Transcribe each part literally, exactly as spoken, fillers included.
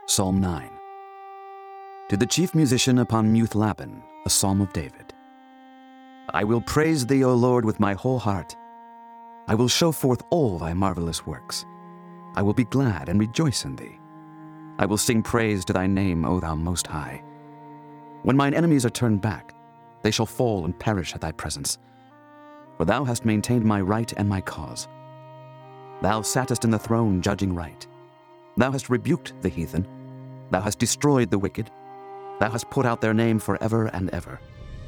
Psalm nine. To the chief musician upon mute Laban, a psalm of David. I will praise thee, O Lord, with my whole heart. I will show forth all thy marvelous works. I will be glad and rejoice in thee. I will sing praise to thy name, O thou Most High. When mine enemies are turned back, they shall fall and perish at thy presence. For thou hast maintained my right and my cause. Thou sattest in the throne judging right. Thou hast rebuked the heathen. Thou hast destroyed the wicked. Thou hast put out their name forever and ever.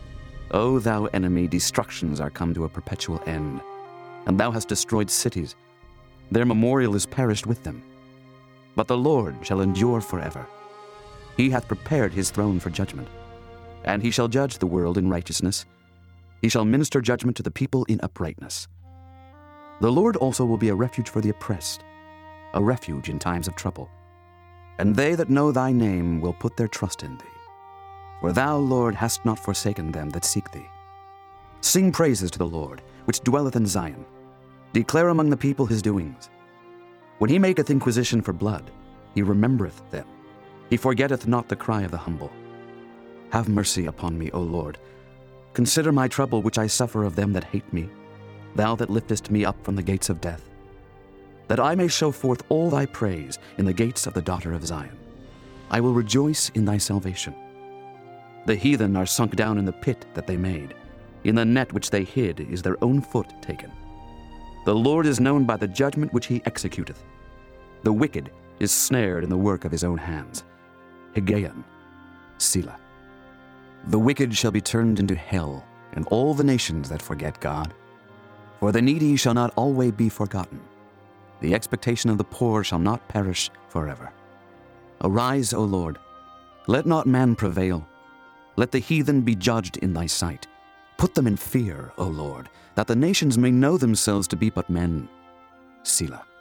O thou enemy, destructions are come to a perpetual end, and thou hast destroyed cities. Their memorial is perished with them. But the Lord shall endure forever. He hath prepared his throne for judgment, and he shall judge the world in righteousness. He shall minister judgment to the people in uprightness. The Lord also will be a refuge for the oppressed, a refuge in times of trouble. And they that know thy name will put their trust in thee. For thou, Lord, hast not forsaken them that seek thee. Sing praises to the Lord, which dwelleth in Zion. Declare among the people his doings. When he maketh inquisition for blood, he remembereth them. He forgetteth not the cry of the humble. Have mercy upon me, O Lord. Consider my trouble which I suffer of them that hate me, thou that liftest me up from the gates of death, that I may show forth all thy praise in the gates of the daughter of Zion. I will rejoice in thy salvation. The heathen are sunk down in the pit that they made. In the net which they hid is their own foot taken. The Lord is known by the judgment which he executeth. The wicked is snared in the work of his own hands. Higgaion, Selah. The wicked shall be turned into hell, and all the nations that forget God. For the needy shall not always be forgotten. The expectation of the poor shall not perish forever. Arise, O Lord. Let not man prevail. Let the heathen be judged in thy sight. Put them in fear, O Lord, that the nations may know themselves to be but men. Selah.